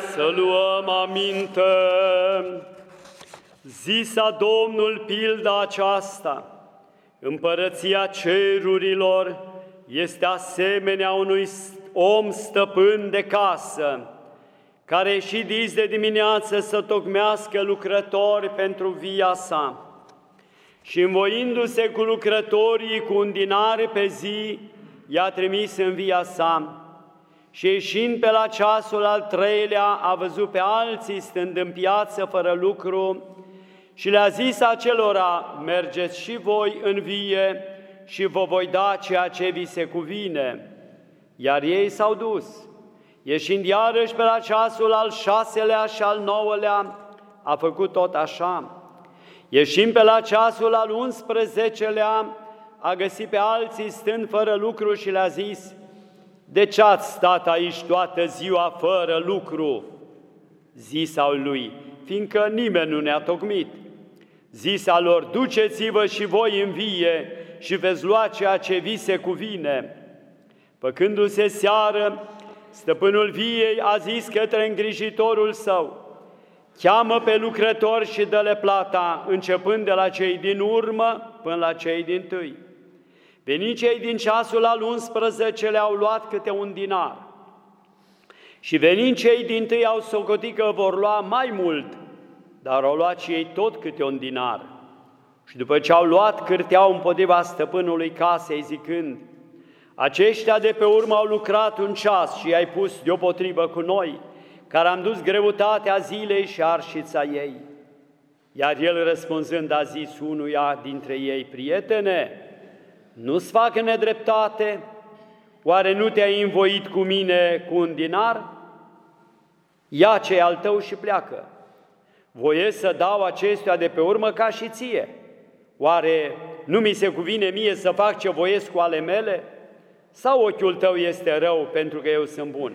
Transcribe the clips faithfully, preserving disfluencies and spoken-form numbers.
Să luăm aminte. Zisa Domnul pilda aceasta: Împărăția cerurilor este asemenea unui om stăpân de casă, care și dis de dimineață să tocmească lucrători pentru via sa. Și învoindu-se cu lucrătorii cu un dinar pe zi, i-a trimis în via sa. Și ieșind pe la ceasul al treilea, a văzut pe alții stând în piață fără lucru și le-a zis acelora: mergeți și voi în vie și vă voi da ceea ce vi se cuvine. Iar ei s-au dus. Ieșind iarăși pe la ceasul al șaselea și al nouălea, a făcut tot așa. Ieșind pe la ceasul al unsprezecelea, a găsit pe alții stând fără lucru și le-a zis: de ce ați stat aici toată ziua fără lucru? Zisau lui: fiindcă nimeni nu ne-a tocmit. Zisa lor: duceți-vă și voi în vie și veți lua ceea ce vi se cuvine. Făcându-se seară, stăpânul viei a zis către îngrijitorul său: cheamă pe lucrători și dă-le plata, începând de la cei din urmă până la cei dintâi. Veni cei din ceasul al unsprezecelea, au luat câte un dinar. Și venind cei dintâi, au socotit că vor lua mai mult, dar au luat și ei tot câte un dinar. Și după ce au luat, cârteau împotriva stăpânului casei, zicând: aceștia de pe urmă au lucrat un ceas și i-ai pus deopotrivă cu noi, care am dus greutatea zilei și arșița ei. Iar el răspunzând a zis unuia dintre ei: prietene, nu-ți fac nedreptate? Oare nu te-ai învoit cu mine cu un dinar? Ia ce al tău și pleacă. Voiesc să dau acestuia de pe urmă ca și ție. Oare nu mi se cuvine mie să fac ce voiesc cu ale mele? Sau ochiul tău este rău pentru că eu sunt bun?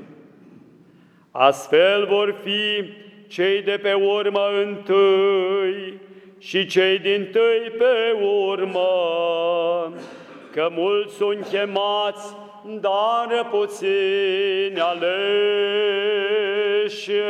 Astfel vor fi cei de pe urmă întâi și cei dintâi pe urmă, că mulți sunt chemați, dar puțini aleși.